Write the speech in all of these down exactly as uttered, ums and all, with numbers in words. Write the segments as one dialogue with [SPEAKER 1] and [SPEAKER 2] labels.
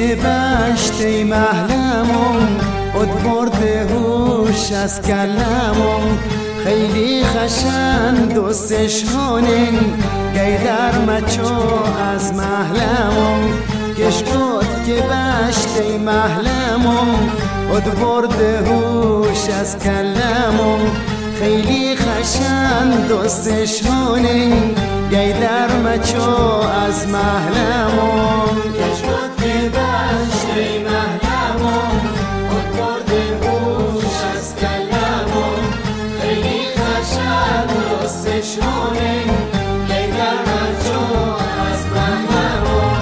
[SPEAKER 1] که بشت ای محلمون اد برده هوش از کلمون خیلی خشن دوستش هونین گیدر مچو از محلمون کش گفت که بشت ای محلمون اد برده هوش از کلمون خیلی خشن دوستش هونین گیدر مچو از محلمون کش گفت که بشت ای محلمون اد برده هوش از کلمون خیلی خشن دوستش هونین گیدر مچو از محلمون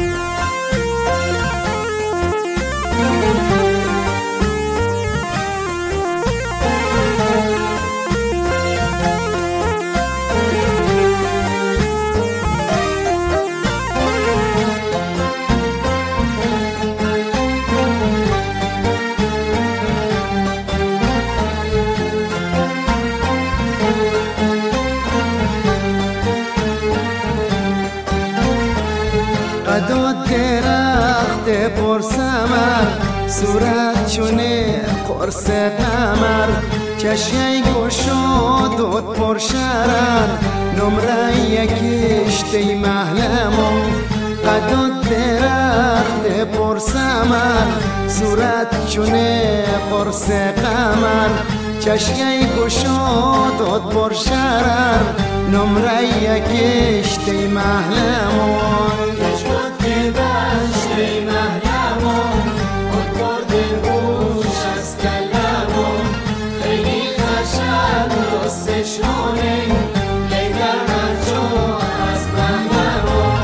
[SPEAKER 1] قداد درخت پرسمر صورت چونه قرص قمر چشی گشاد دود پرشرر نمره یکیش دی محلمون قداد درخت پرسمر صورت چونه قرص قمر چشی گشاد دود پرشرر نمره یکیش دی محلمون که بشت ای محلمون اد برده هوش از کلمون خیلی خشن دوستش هونین گیدر مچو از محلمون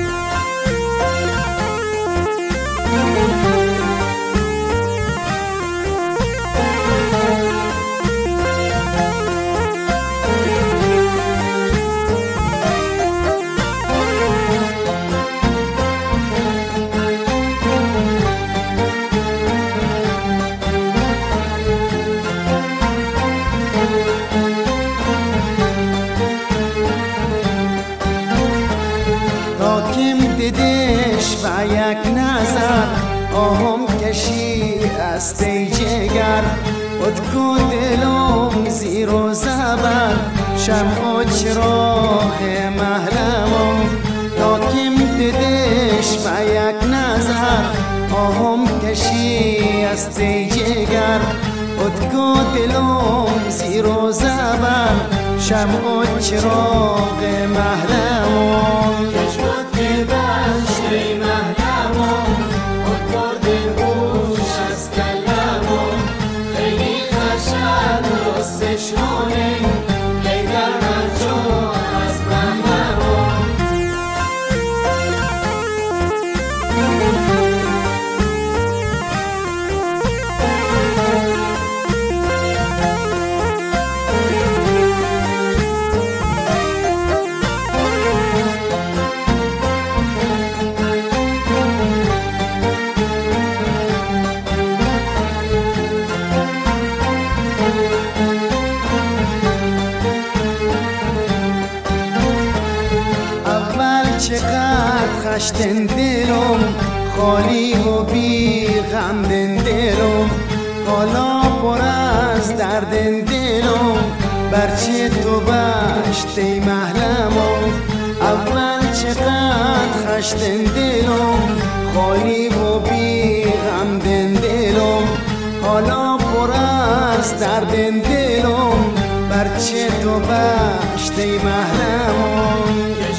[SPEAKER 1] دیدش و یک نظر آهم کشی از دی جگر ادکو دلم زیر و زبر شمع و چراغ محرمم تاکیم دیدش و یک نظر آهم کشی از دی جگر ادکو دلم زیر و زبر شمع و چراغ محرمم که بشت ای محلمون اد برده هوش از کلمون خیلی خشن دوستش هونین گیدر مچو از محلمون چقدر خشتن دلم خالی و بی غم دلم حالا پر از درد دلم برچه تو بشت ای محلمون اول چقدر خشتن دلم خالی و بی غم دلم حالا پر از درد دلم برچه تو بشت ای محلمون